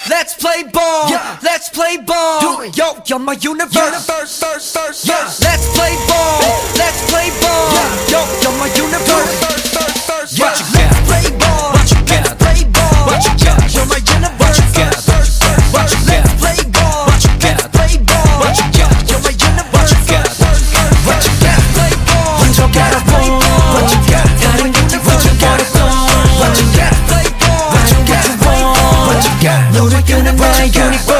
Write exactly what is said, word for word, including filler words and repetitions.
Let's play ball. Yeah. Let's play ball. Do it. Yo, you're my universe. Universe, verse, verse, Yeah. verse. Let's play ball. Let's play ball. Yeah. Yo, you're my universe. Verse, verse, verse, Yeah. verse. Let's play ball. What you Let's got? play ball. What you got? You're my universe. What you got? Verse, verse, What verse. you Let's got? play ball. What you Let's got? play ball. What you got? You're my universe. What you got? Verse, verse, What verse. you got? Let's play ball. What you got? Let's play ball. What you got? You're my universe. What you got? What you got? Play ball. What you got? Let's play ball. What you got? You're my universe.